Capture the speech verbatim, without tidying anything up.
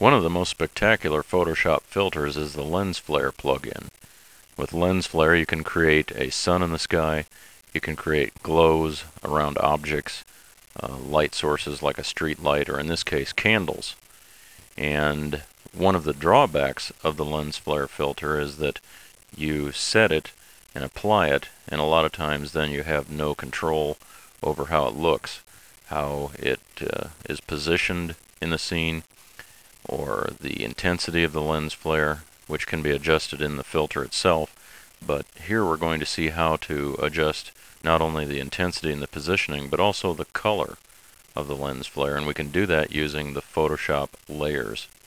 One of the most spectacular Photoshop filters is the lens flare plugin. With lens flare you can create a sun in the sky, you can create glows around objects, uh, light sources like a street light, or in this case candles. And one of the drawbacks of the lens flare filter is that you set it and apply it, and a lot of times then you have no control over how it looks, how it uh, is positioned in the scene, or the intensity of the lens flare, which can be adjusted in the filter itself. But here we're going to see how to adjust not only the intensity and the positioning, but also the color of the lens flare, and we can do that using the Photoshop layers.